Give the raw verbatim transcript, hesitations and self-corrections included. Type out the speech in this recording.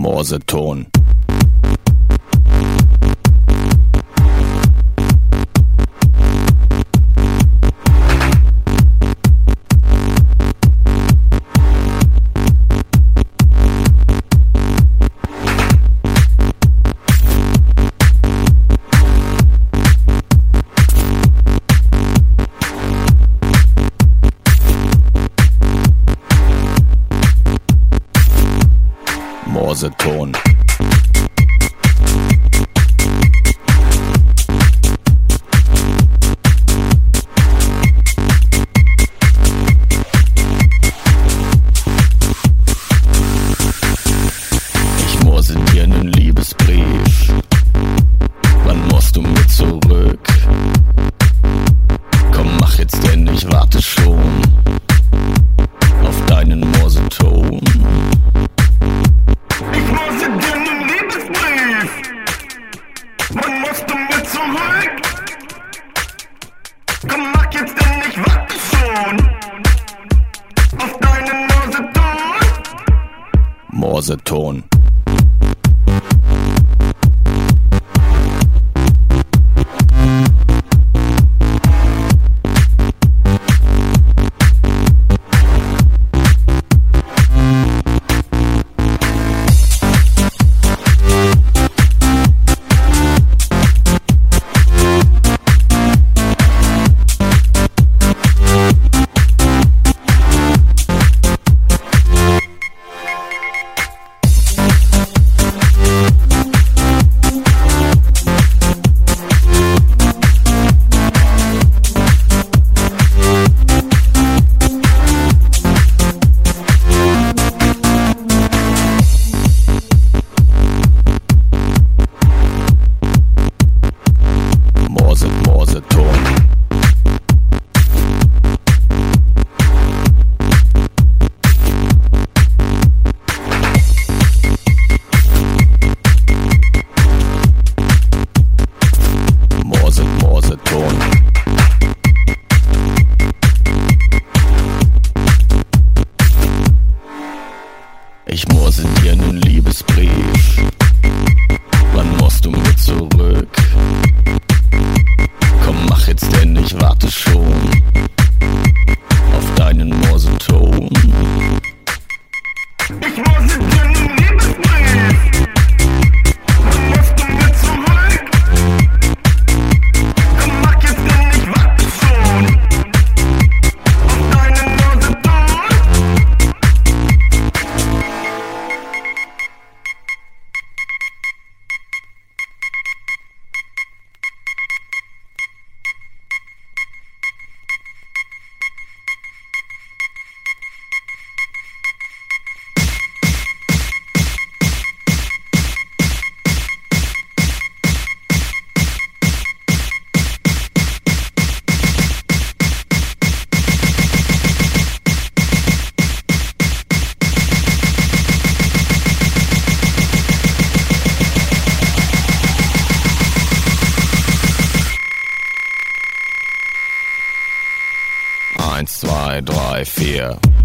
Morseton. Morseton. Ich morse dir nen Liebesbrief. Wann musst du mit zurück? Komm, mach jetzt denn, ich warte schon auf deinen Morseton. Wann musst du mit zurück? Komm, mach jetzt denn, ich warte schon auf deinen Morseton. Morseton. Ich morse dir nen Liebesbrief. Wann musst du mit zurück? Komm, mach jetzt denn, ich warte schon auf deinen Morseton. Ich morse dir nen Liebesbrief. Wann musst du mit zurück? Komm, mach jetzt denn, ich warte schon auf deinen Morseton. Eins, zwei, drei, vier.